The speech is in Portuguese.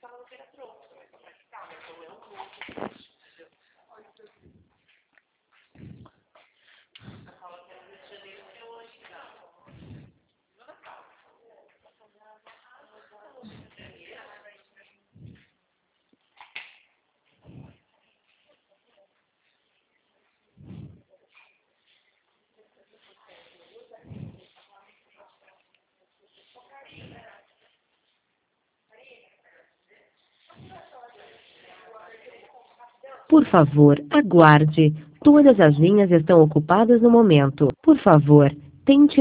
Por favor, aguarde. Todas as linhas estão ocupadas no momento. Por favor, tente